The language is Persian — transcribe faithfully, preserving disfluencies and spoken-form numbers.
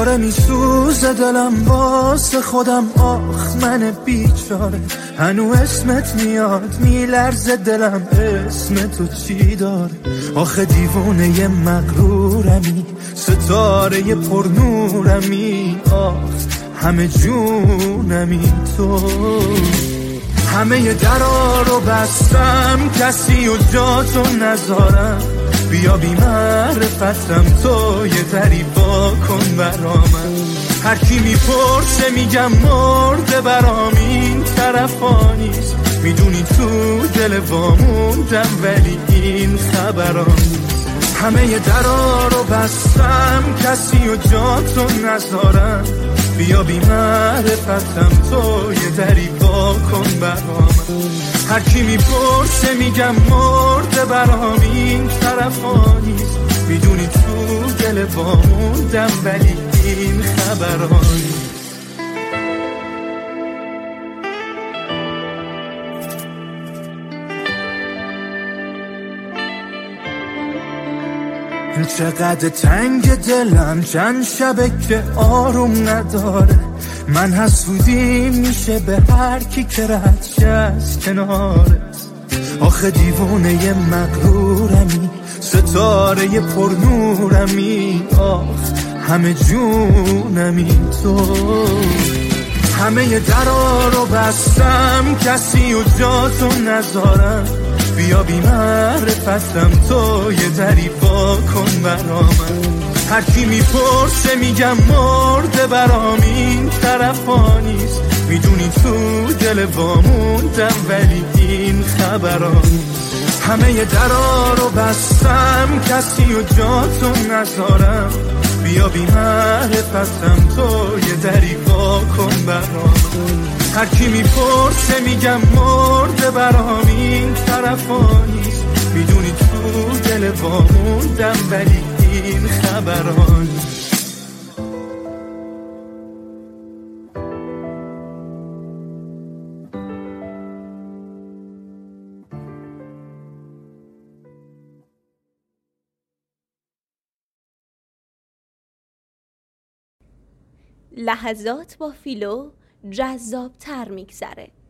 داره میسوزه دلم واسه خودم، آخ من بیچاره. هنو اسمت میاد میلرزه دلم، اسم تو چی داره؟ آخه دیوونه ی مغرورمی، ستاره ی پرنورمی، آخ همه جونمی تو. همه درا رو بستم کسی و جاتو نذارم، بیا بی معرفتم تو یه دری با کن برامن. هر کی میپرسه میگم مرده برام، این طرفا نیست، میدونی تو دل واموندم ولی این خبرا نیست. همه درا رو بستم کسی و جاتو نذارم، بیا بی معرفتم تو یه دری با کن برامن. هر کی میپرسه میگم مرده برام، این طرفا نیست، میدونی تو دل واموندم ولی این خبرا نیست. چقدر تنگ دلم، چند شبه که آروم نداره. من حسودی میشه به هر کی که رد شه از کنارت. آخه دیوونه ی مغرورمی، ستاره ی پرنورمی، آخ همه جونمی تو. همه درا رو بستم کسی و جاتو نذارم، بیا بی معرفتم تو یه دری با کن برامن. هر کی میپرسه میگم مرده برام، این طرفا نیست، میدونی تو دل واموندم ولی این خبرا نیست. همه درا رو بستم کسی و جاتو نذارم، بیا بی معرفتم تو یه دری با کن برامن. هر کی میپرسه میگم مرده برام، این طرفا نیست، میدونی تو دل واموندم ولی این خبرا نیست. لحظات با فیلو جذاب تر میگذره.